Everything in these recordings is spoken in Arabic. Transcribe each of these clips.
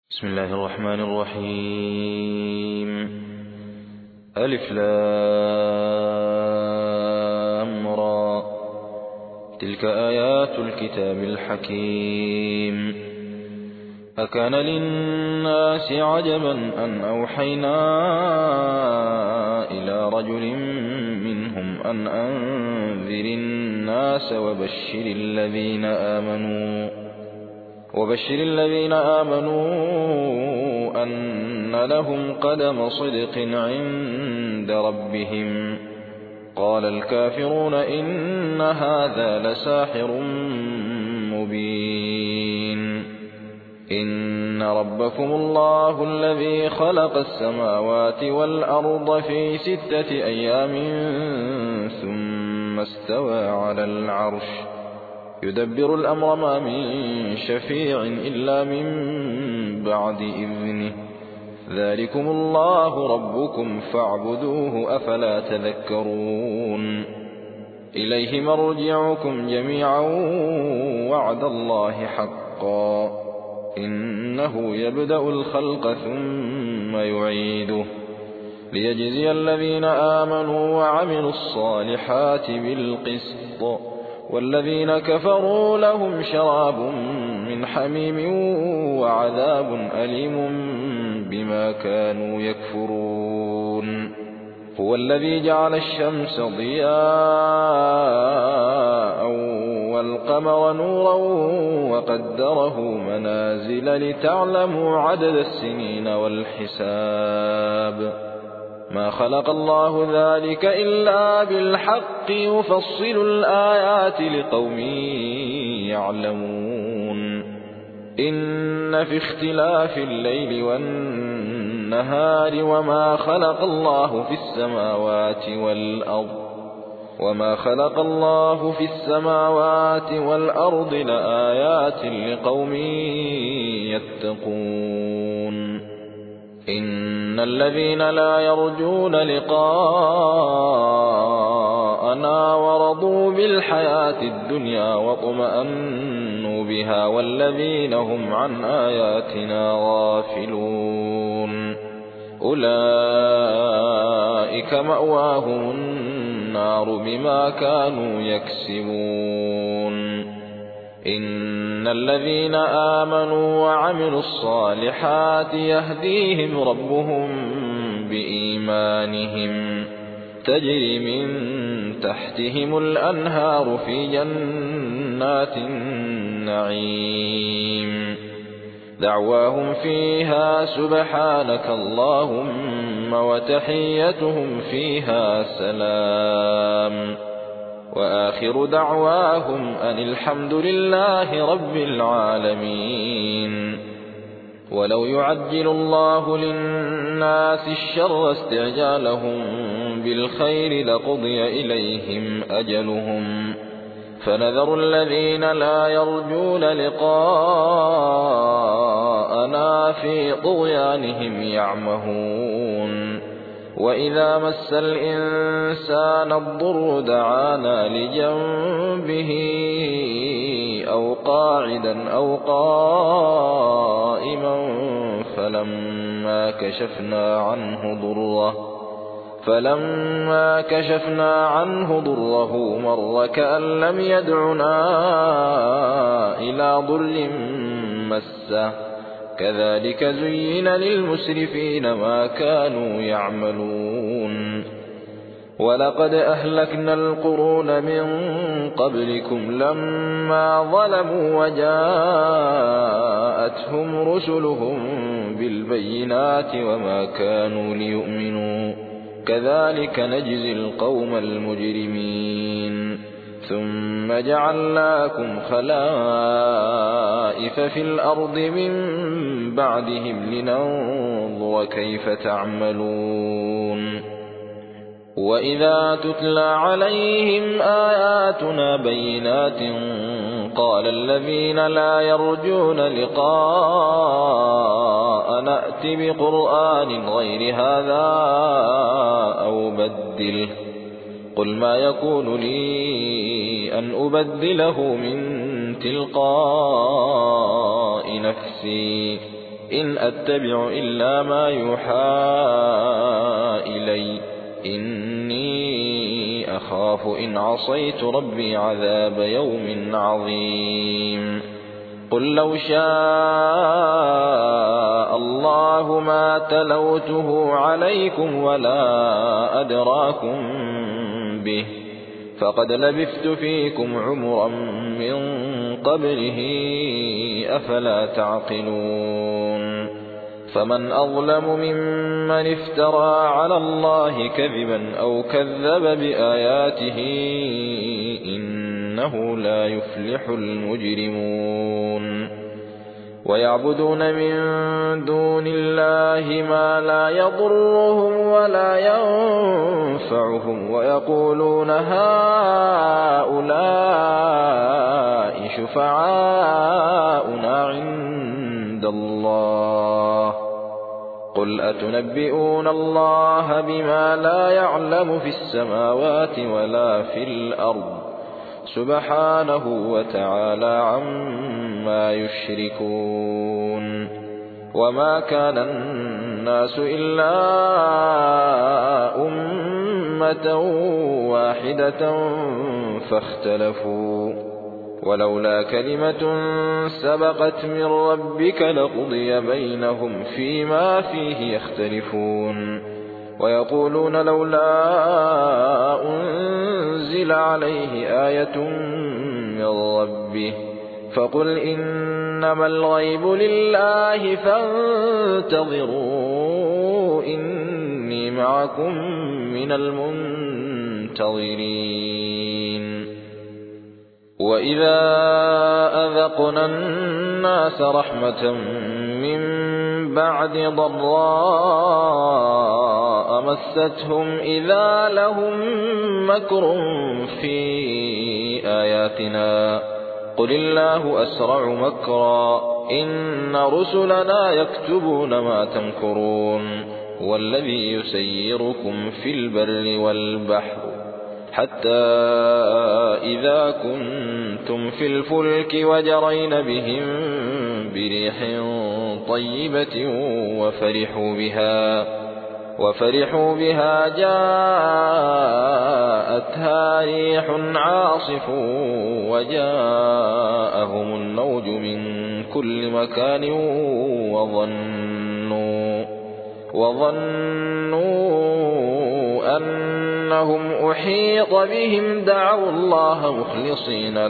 بسم الله الرحمن الرحيم. ألف لام را. تلك آيات الكتاب الحكيم. أكان للناس عجبا أن أوحينا إلى رجل منهم أن أنذر الناس وبشر الذين آمنوا أن لهم قدم صدق عند ربهم. قال الكافرون إن هذا لساحر مبين. إن ربكم الله الذي خلق السماوات والأرض في 6 أيام ثم استوى على العرش يدبر الأمر ما من شفيع إلا من بعد إذنه. ذلكم الله ربكم فاعبدوه أفلا تذكرون. إليه مرجعكم جميعا وعد الله حقا إنه يبدأ الخلق ثم يعيده ليجزي الذين آمنوا وعملوا الصالحات بالقسط والذين كفروا لهم شراب من حميم وعذاب أليم بما كانوا يكفرون. هو الذي جعل الشمس ضياء والقمر نورا وقدره منازل لتعلموا عدد السنين والحساب. ما خلق الله ذلك إلا بالحق يفصل الآيات لقوم يعلمون. إن في اختلاف الليل والنهار وما خلق الله في السماوات والأرض لآيات لقوم يتقون. إن الذين لا يرجون لقاءنا ورضوا بالحياة الدنيا واطمأنوا بها والذين هم عن آياتنا غافلون أولئك مأواهم النار بما كانوا يكسبون. إن الذين آمنوا وعملوا الصالحات يهديهم ربهم بإيمانهم تجري من تحتهم الأنهار في جنات النعيم دعواهم فيها سبحانك اللهم وتحيتهم فيها سلام وآخر دعواهم أن الحمد لله رب العالمين. ولو يعجل الله للناس الشر استعجالهم بالخير لقضي إليهم أجلهم فنذر الذين لا يرجون لقاءنا في طغيانهم يعمهون. وإذا مس الإنسان الضر دعانا لجنبه أو قاعدا أو قائما فلما كشفنا عنه ضره مر كأن لم يدعنا إلى ضر مسه كذلك زين للمسرفين ما كانوا يعملون. ولقد أهلكنا القرون من قبلكم لما ظلموا وجاءتهم رسلهم بالبينات وما كانوا ليؤمنوا كذلك نجزي القوم المجرمين. ثم جعلناكم خلائف في الأرض من بعدهم لننظر كيف تعملون. وإذا تتلى عليهم آياتنا بينات قال الذين لا يرجون لقاءنا ائت بقرآن غير هذا أو بدله قل ما يكون لي أن أبدله من تلقاء نفسي إن أتبع إلا ما يوحى إلي إني أخاف إن عصيت ربي عذاب يوم عظيم قل لو شاء الله ما تلوته عليكم ولا أدراكم به فقد لبثت فيكم عمرا من قبله أفلا تعقلون فمن أظلم ممن افترى على الله كذبا أو كذب بآياته إنه لا يفلح المجرمون ويعبدون من دون الله ما لا يضرهم ولا ينفعهم ويقولون هؤلاء شفعاؤنا عند الله قل أتنبئون الله بما لا يعلم في السماوات ولا في الأرض سبحانه وتعالى عما يشركون وما كان الناس إلا أمة واحدة فاختلفوا ولولا كلمة سبقت من ربك لقضي بينهم فيما فيه يختلفون ويقولون لولا أنزل عليه آية من ربه فقل إنما الغيب لله فانتظروا إني معكم من المنتظرين وإذا أذقنا الناس رحمة من بعد ضراء مستهم إذا لهم مكر في آياتنا قل الله أسرع مكرا إن رسلنا يكتبون ما تمكرون والذي يسيركم في البر والبحر حتى إذا كنتم في الفلك وجرين بهم بريح طيبة وفرحوا بها جاءتها ريح عاصف وجاءهم الموج من كل مكان وظنوا أنهم أحيط بهم دعوا الله مخلصين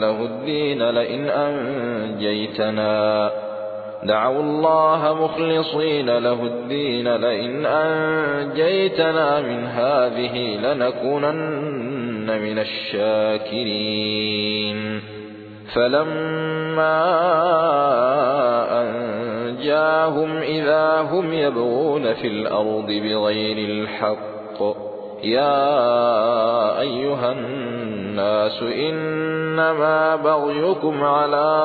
له الدين لئن أنجيتنا من هذه لنكونن من الشاكرين فلما أنجاهم إذا هم يبغون في الأرض بغير الحق يا أيها الناس إنما بغيكم على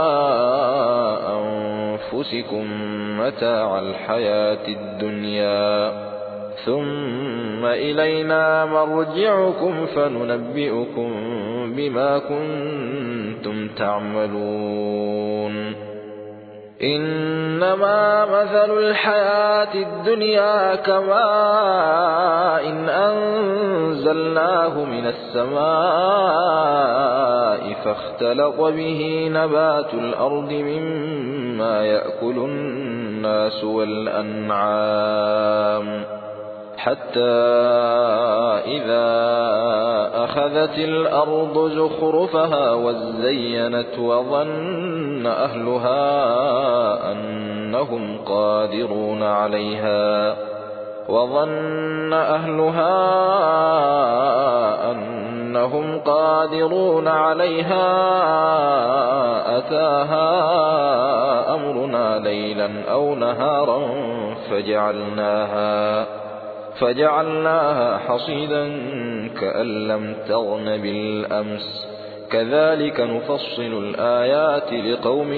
أنفسكم متاع الحياة الدنيا ثم إلينا مرجعكم فننبئكم بما كنتم تعملون إنما مثل الحياة الدنيا كماء إن أنزلناه من السماء فاختلط به نبات الأرض مما يأكل الناس والأنعام حتى إذا أخذت الأرض زخرفها وزينت وظن أهلها أنهم قادرون عليها أتاها أمرنا ليلا أو نهارا فجعلناها حصيدا كأن لم تغن بالأمس كذلك نفصل الآيات لقوم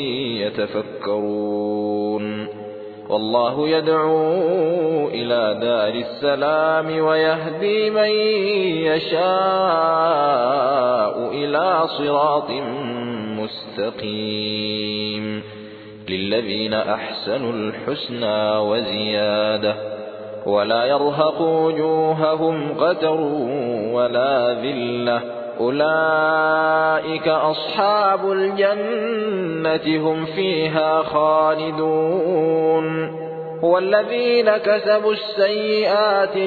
يتفكرون والله يدعو إلى دار السلام ويهدي من يشاء إلى صراط مستقيم للذين أحسنوا الحسنى وزيادة ولا يرهق وجوههم قتر ولا ذلة أولئك أصحاب الجنة هم فيها خالدون والذين كسبوا السيئات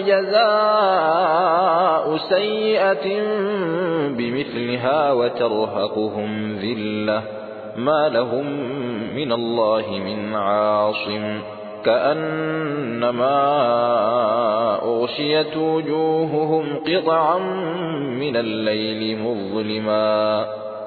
جزاء سيئة بمثلها وترهقهم ذلة ما لهم من الله من عاصم كأنما أغشيت وجوههم قطعا من الليل مظلما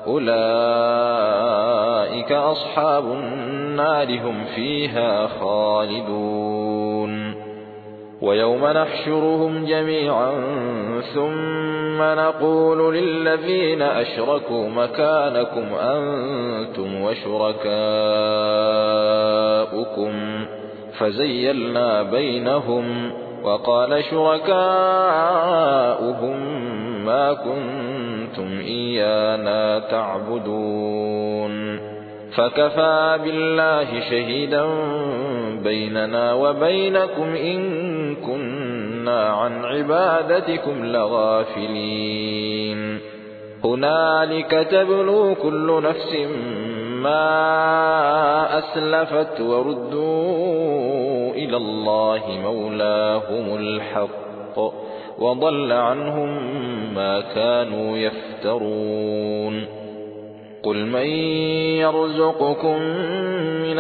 أولئك أصحاب النار هم فيها خالدون ويوم نحشرهم جميعا ثم نقول للذين أشركوا مكانكم أنتم وشركاؤكم فزيلنا بينهم وقال شركاؤهم ما كنتم إيانا تعبدون فكفى بالله شهيدا بيننا وبينكم إن كنا عن عبادتكم لغافلين هنالك تبلو كل نفس ما أسلفت وردوا إلى الله مولاهم الحق وضل عنهم ما كانوا يفترون قل من يرزقكم من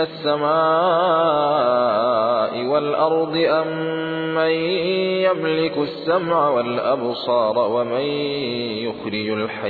السماء والأرض أم من يملك السمع والأبصار ومن يخرج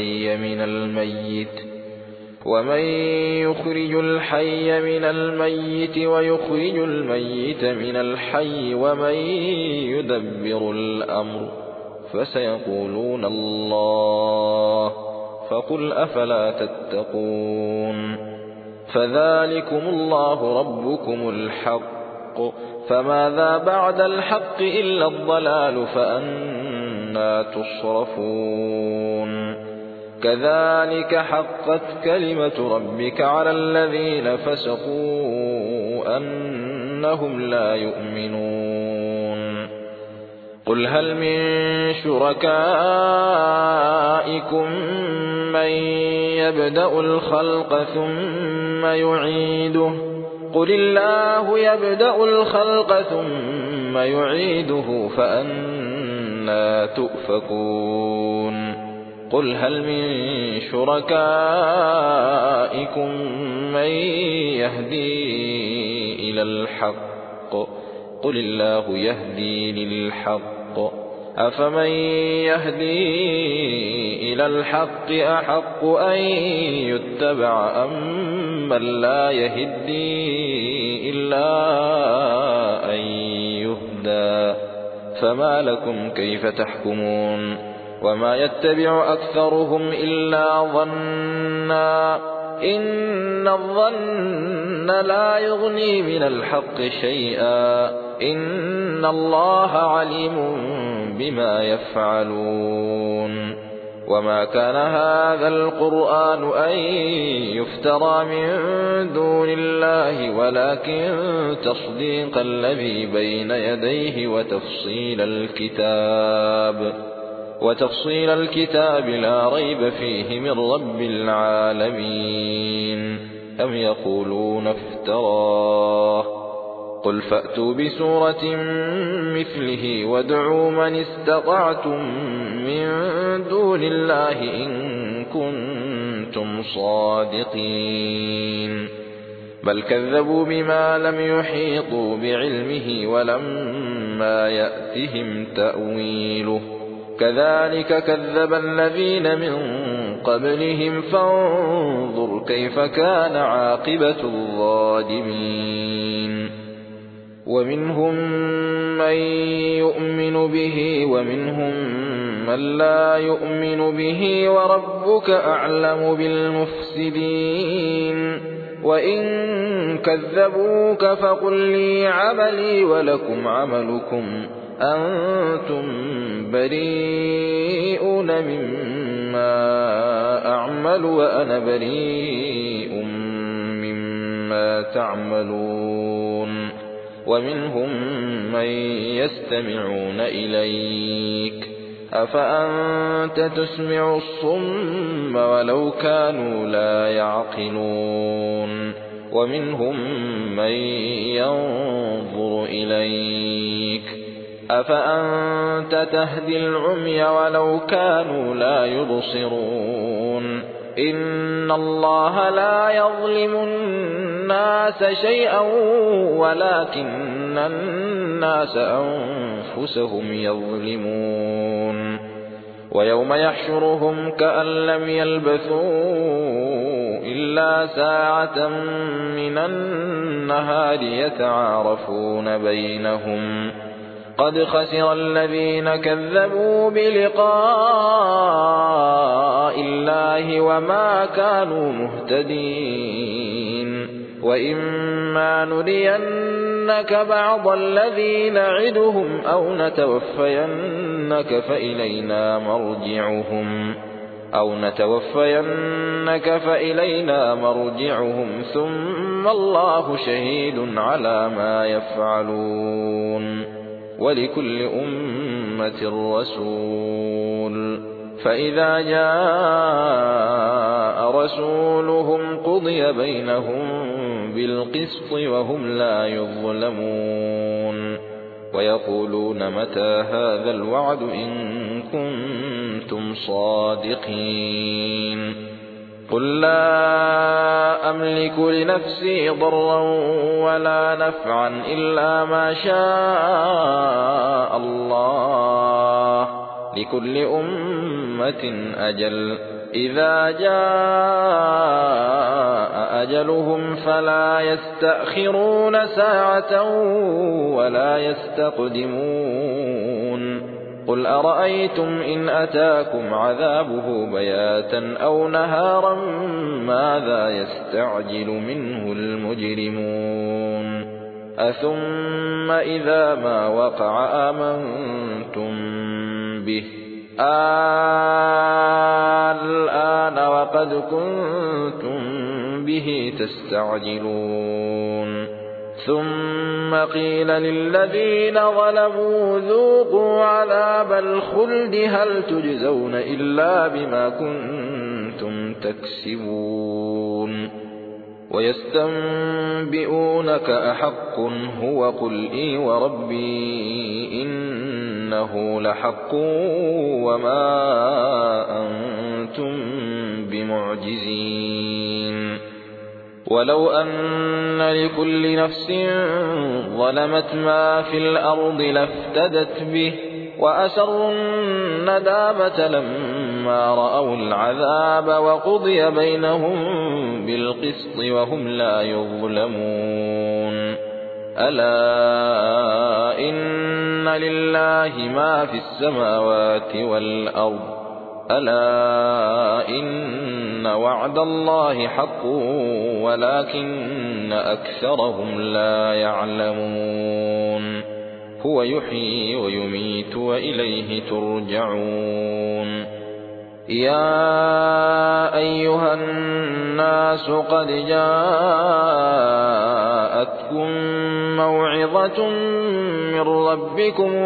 الحي من الميت ويخرج الميت من الحي ومن يدبر الأمر فسيقولون الله فقل أفلا تتقون فذلكم الله ربكم الحق فماذا بعد الحق إلا الضلال فأنى تصرفون كذلك حقت كلمة ربك على الذين فسقوا أنهم لا يؤمنون قل هل من شركائكم من يبدأ الخلق ثم يعيده قل الله يبدأ الخلق ثم يعيده فأنى تؤفكون قل هل من شركائكم من يهدي إلى الحق قل الله يهدي للحق أفمن يهدي إلى الحق أحق أن يتبع أم من لا يهدي إلا أن يهدى فما لكم كيف تحكمون وما يتبع أكثرهم إلا ظنا إن الظن لا يغني من الحق شيئا إن الله عليم بما يفعلون وما كان هذا القرآن أن يفترى من دون الله ولكن تصديق الذي بين يديه وتفصيل الكتاب لا ريب فيه من رب العالمين أم يقولون افتراه قل فأتوا بسورة مثله وادعوا من استطعتم من دون الله إن كنتم صادقين بل كذبوا بما لم يحيطوا بعلمه ولما يأتهم تأويله كذلك كذب الذين من قبلهم فانظر كيف كان عاقبة الظالمين ومنهم من يؤمن به ومنهم من لا يؤمن به وربك أعلم بالمفسدين وإن كذبوك فقل لي عملي ولكم عملكم أنتم بريئون مما أعمل وأنا بريء مما ما تعملون ومنهم من يستمعون إليك أفأنت تسمع الصم ولو كانوا لا يعقلون ومنهم من ينظر إليك أفأنت تهدي العمي ولو كانوا لا يبصرون إن الله لا يظلم الناس شيئا ولكن الناس أنفسهم يظلمون ويوم يحشرهم كأن لم يلبثوا إلا ساعة من النهار يتعارفون بينهم قد خسر الذين كذبوا بلقاء الله وما كانوا مهتدين وإما نرينك بعض الذي نعدهم أو نتوفينك فإلينا مرجعهم ثم الله شهيد على ما يفعلون ولكل أمة رسول فإذا جاء رسولهم قضي بينهم بالقسط وهم لا يظلمون ويقولون متى هذا الوعد إن كنتم صادقين قل لا أملك لنفسي ضرا ولا نفعا إلا ما شاء الله لكل أمة أجل إذا جاء أجلهم فلا يستأخرون ساعة ولا يستقدمون قل أرأيتم إن أتاكم عذابه بياتا أو نهارا ماذا يستعجل منه المجرمون أثم إذا ما وقع آمنتم به الآن وقد كنتم به تستعجلون ثم قيل للذين ظلموا ذوقوا عذاب الخلد هل تجزون إلا بما كنتم تكسبون ويستنبئونك أحق هو قل إي وربي إنه لحق وما أنتم بمعجزين ولو أن لكل نفس ظلمت ما في الأرض لافتدت به وأسروا الندامة لما رأوا العذاب وقضي بينهم بالقسط وهم لا يظلمون ألا إن لله ما في السماوات والأرض ألا إن وعد الله حق ولكن أكثرهم لا يعلمون هو يحيي ويميت وإليه ترجعون يا أيها الناس قد جاءتكم موعظة من ربكم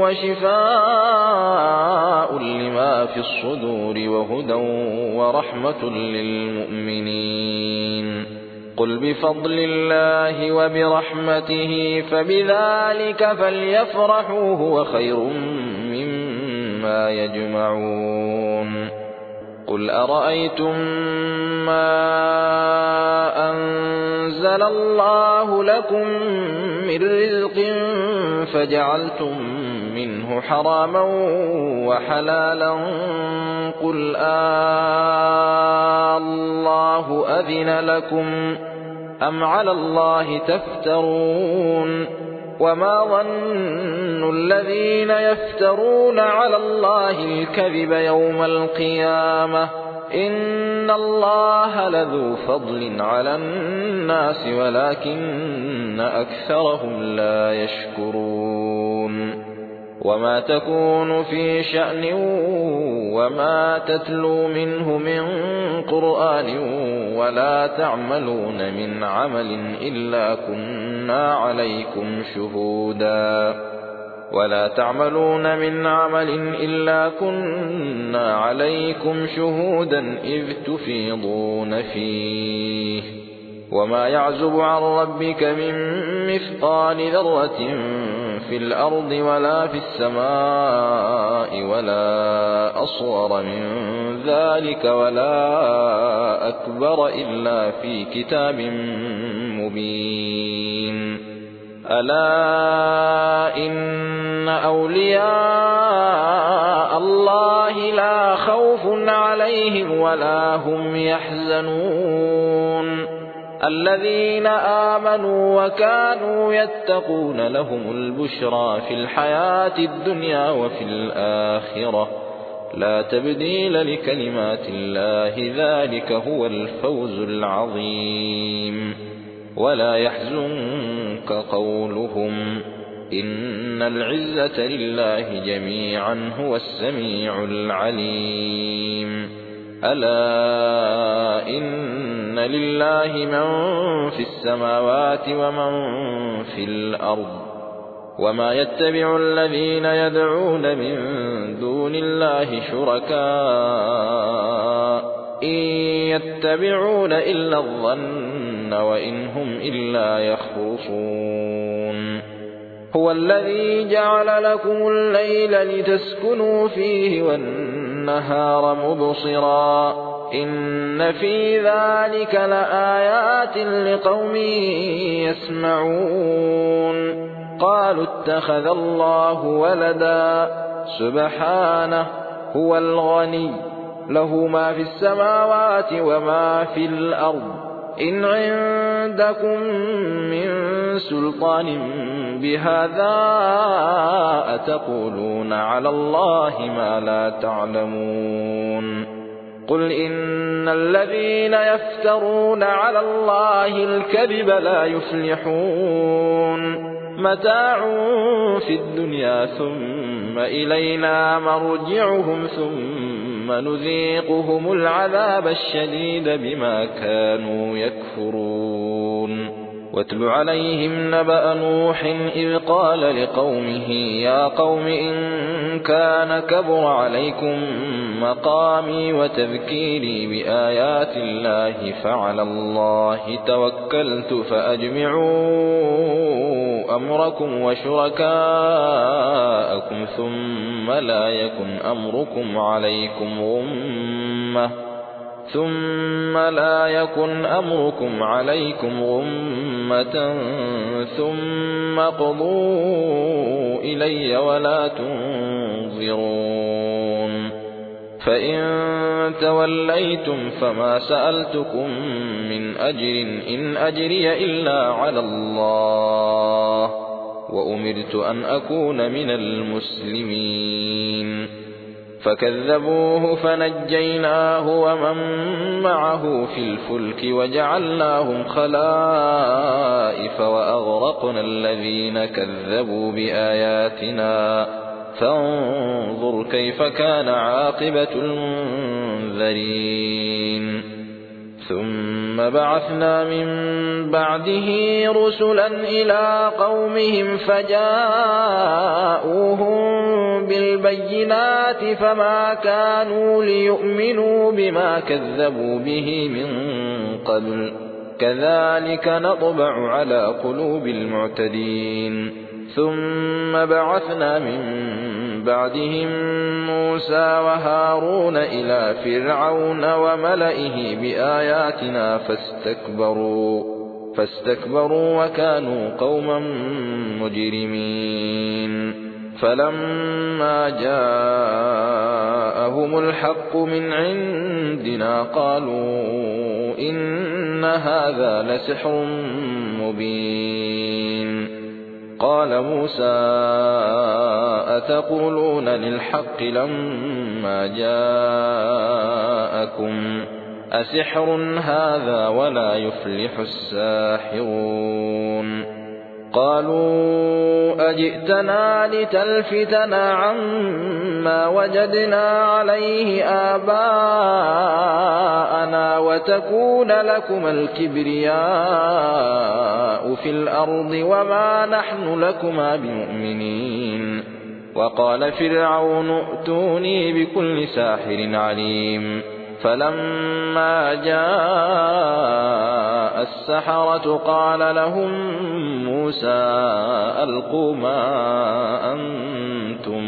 وشفاء لما في الصدور وهدى ورحمة للمؤمنين قل بفضل الله وبرحمته فبذلك فليفرحوا هو خير مما يجمعون قل أرأيتم ما أنزل الله لكم من رزق فجعلتم منه حراما وحلالا قل الله أذن لكم أم على الله تفترون وما ظن الذين يفترون على الله الكذب يوم القيامة إن الله لذو فضل على الناس ولكن أكثرهم لا يشكرون وما تكون في شأن وما تتلو منه من قرآن ولا تعملون من عمل إلا كنا عليكم شهودا إذ تفيضون فيه وما يعزب عن ربك من مثقال ذرة في الأرض ولا في السماء ولا أصغر من ذلك ولا أكبر إلا في كتاب مبين ألا إن أولياء الله لا خوف عليهم ولا هم يحزنون الذين آمنوا وكانوا يتقون لهم البشرى في الحياة الدنيا وفي الآخرة لا تبديل لكلمات الله ذلك هو الفوز العظيم ولا يحزنك قولهم إن العزة لله جميعا هو السميع العليم ألا إن لله من في السماوات ومن في الأرض وما يتبع الذين يدعون من دون الله شركاء إن يتبعون إلا الظن وإن هم إلا يخرصون هو الذي جعل لكم الليل لتسكنوا فيه والنهار مبصرا إن في ذلك لآيات لقوم يسمعون قالوا اتخذ الله ولدا سبحانه هو الغني له ما في السماوات وما في الأرض إن عندكم من سلطان بهذا أتقولون على الله ما لا تعلمون قل إن الذين يفترون على الله الكذب لا يفلحون متاع في الدنيا ثم إلينا مرجعهم ثم نذيقهم العذاب الشديد بما كانوا يكفرون واتل عليهم نبأ نوح إذ قال لقومه يا قوم إن كان كبر عليكم مقامي وتذكيري بآيات الله فعلى الله توكلت فأجمعوا أمركم وشركاءكم ثم لا يكن أمركم عليكم غمة ثم قضوا إلي ولا تنظرون فإن توليتم فما سألتكم من أجر إن أجري إلا على الله وأمرت أن أكون من المسلمين فكذبوه فنجيناه ومن معه في الفلك وجعلناهم خلائف وأغرقنا الذين كذبوا بآياتنا فانظر كيف كان عاقبة المنذرين ثم بعثنا من بعده رسلا إلى قومهم فجاءوهم بالبينات فما كانوا ليؤمنوا بما كذبوا به من قبل كذلك نطبع على قلوب المعتدين ثم بعثنا من بعدهم موسى وهارون إلى فرعون وملئه بآياتنا فاستكبروا وكانوا قوما مجرمين فلما جاءهم الحق من عندنا قالوا إن هذا لسحر مبين قال موسى أتقولون للحق لما جاءكم أسحر هذا ولا يفلح الساحرون قالوا أجئتنا لتلفتنا عما وجدنا عليه آباءنا وتكون لكما الكبرياء في الأرض وما نحن لكما بمؤمنين. وقال فرعون ائتوني بكل ساحر عليم. فلما جاء السحرة قال لهم موسى ألقوا ما أنتم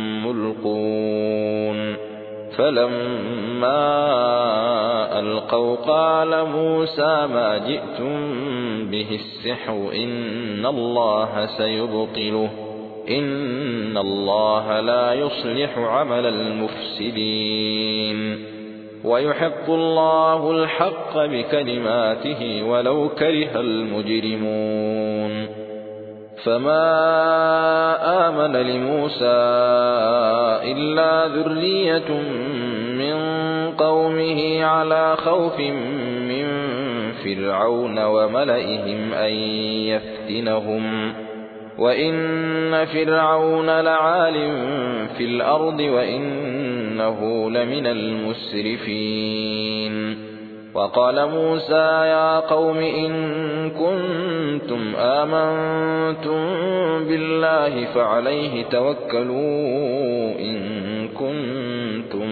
ملقون. فلما ألقوا قال موسى ما جئتم به السحر إن الله سيبطله إن الله لا يصلح عمل المفسدين ويحق الله الحق بكلماته ولو كره المجرمون. فما آمن لموسى إلا ذرية من قومه على خوف من فرعون وملئهم أن يفتنهم وإن فرعون لعال في الأرض وإنه لمن المسرفين. وقال موسى يا قوم إن كنتم آمنتم بالله فعليه توكلوا إن كنتم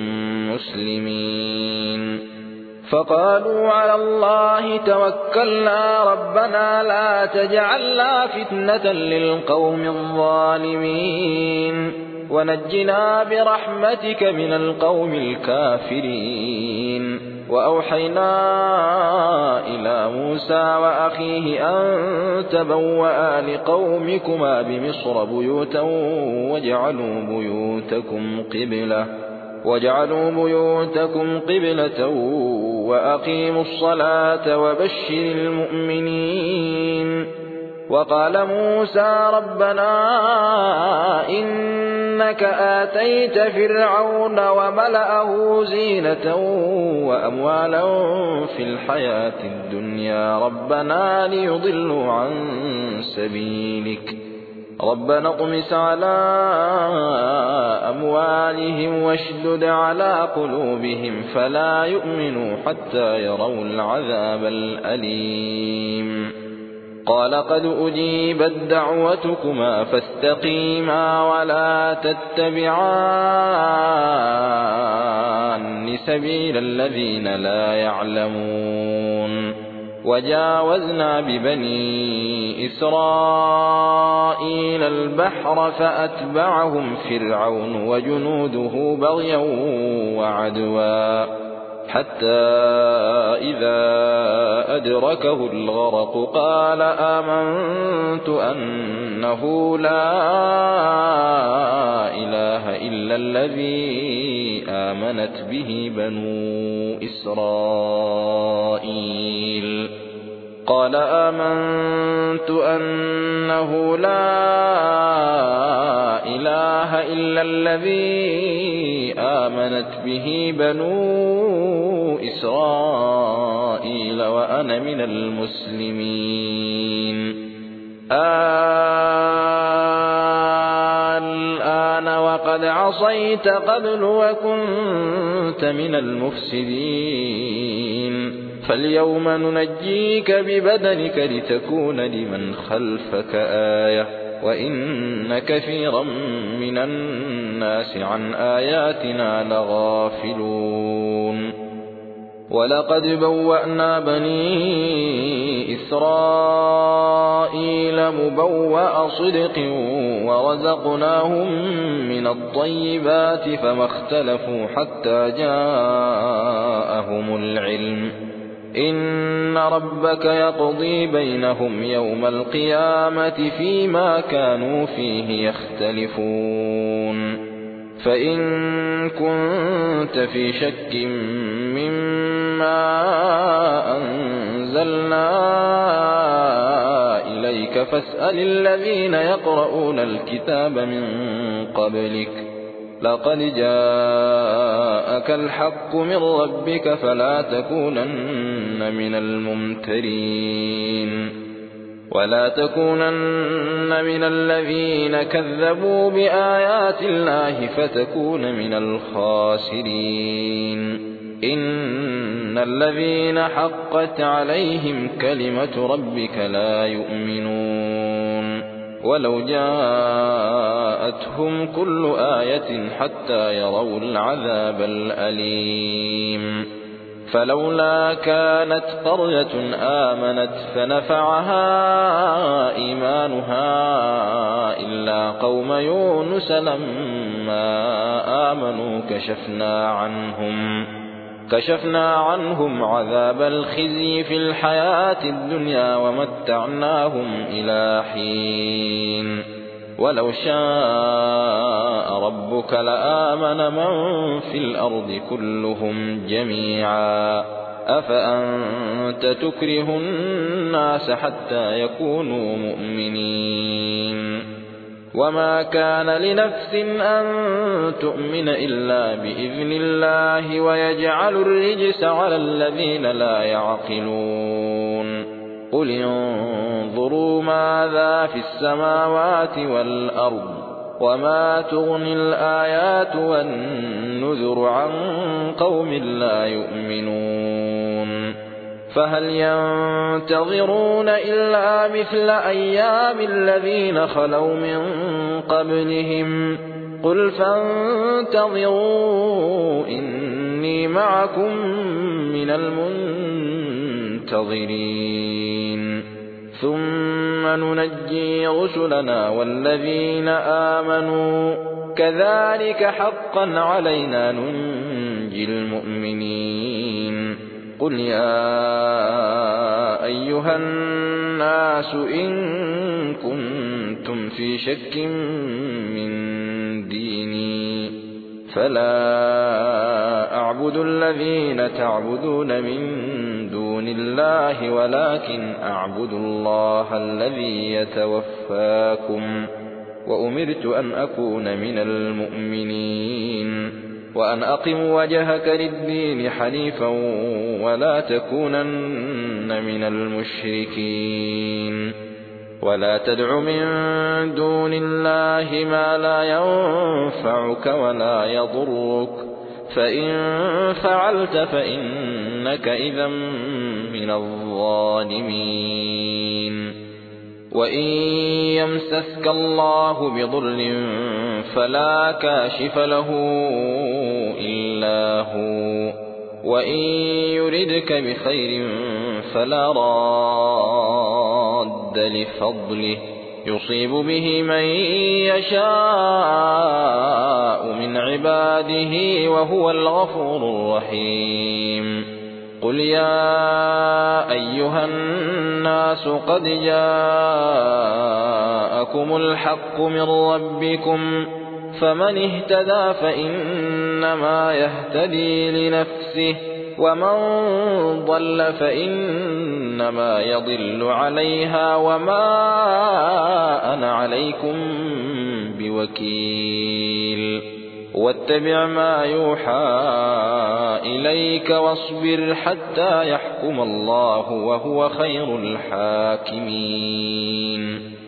مسلمين. فقالوا على الله توكلنا ربنا لا تجعلنا فتنة للقوم الظالمين ونجنا برحمتك من القوم الكافرين. وأوحينا إلى موسى وأخيه أن تبوأ لقومكما بمصر بيوتا واجعلوا بيوتكم قبلة وأقيموا الصلاة وبشر المؤمنين. وقال موسى ربنا إنك آتيت فرعون وملأه زينة وأموالا في الحياة الدنيا ربنا ليضلوا عن سبيلك ربنا اطمس على أموالهم واشدد على قلوبهم فلا يؤمنوا حتى يروا العذاب الأليم. قال قد أجيبت دعوتكما فاستقيما ولا تتبعان سبيل الذين لا يعلمون. وجاوزنا ببني إسرائيل البحر فأتبعهم فرعون وجنوده بغيا وعدوا حتى إذا أدركه الغرق قال آمنت أنه لا إله إلا الذي آمنت به بنو إسرائيل. قال آمنت أنه لا إله إلا الذي آمنت به بنو إسرائيل وأنا من المسلمين. الآن وقد عصيت قبل وكنت من المفسدين فاليوم ننجيك ببدنك لتكون لمن خلفك آية وإن كثيرا من الناس عن آياتنا لغافلون. ولقد بوأنا بني إسرائيل مبوأ صدق ورزقناهم من الطيبات فما اختلفوا حتى جاءهم العلم إن ربك يقضي بينهم يوم القيامة فيما كانوا فيه يختلفون. فإن كنت في شك مما أنزلنا إليك فاسأل الذين يقرؤون الكتاب من قبلك لقد جاءك الحق من ربك فلا تكونن من الممترين. ولا تكونن من الذين كذبوا بآيات الله فتكون من الخاسرين. إن الذين حقت عليهم كلمة ربك لا يؤمنون ولو جاءتهم كل آية حتى يروا العذاب الأليم. فلولا كانت قرية آمنت فنفعها إيمانها إلا قوم يونس لما آمنوا كشفنا عنهم عذاب الخزي في الحياة الدنيا ومتعناهم إلى حين. ولو شاء ربك لآمن من في الأرض كلهم جميعا أفأنت تكره الناس حتى يكونوا مؤمنين. وما كان لنفس أن تؤمن إلا بإذن الله ويجعل الرجس على الذين لا يعقلون. قل انظروا ماذا في السماوات والأرض وما تغني الآيات والنذر عن قوم لا يؤمنون. فهل ينتظرون إلا مثل أيام الذين خلوا من قبلهم قل فانتظروا إني معكم من المنتظرين. ثم ننجي رسلنا والذين آمنوا كذلك حقا علينا ننجي المؤمنين. قل يا أيها الناس إن كنتم في شك من ديني فلا أعبد الذين تعبدون من دون الله ولكن أعبد الله الذي يتوفاكم وأمرت أن أكون من المؤمنين وأن أقم وجهك للدين حنيفا ولا تكونن من المشركين. ولا تدع من دون الله ما لا ينفعك ولا يضرك فإن فعلت فإنك إذا من الظالمين. وإن يمسسك الله بضر فلا كاشف له إلا هو وإن يردك بخير فلا راد لفضله يصيب به من يشاء من عباده وهو الغفور الرحيم. قل يا أيها الناس قد جاءكم الحق من ربكم فمن اهتدى فإنما يهتدي لنفسه ومن ضل فإنما يضل عليها وما أنا عليكم بوكيل. واتبع ما يوحى إليك واصبر حتى يحكم الله وهو خير الحاكمين.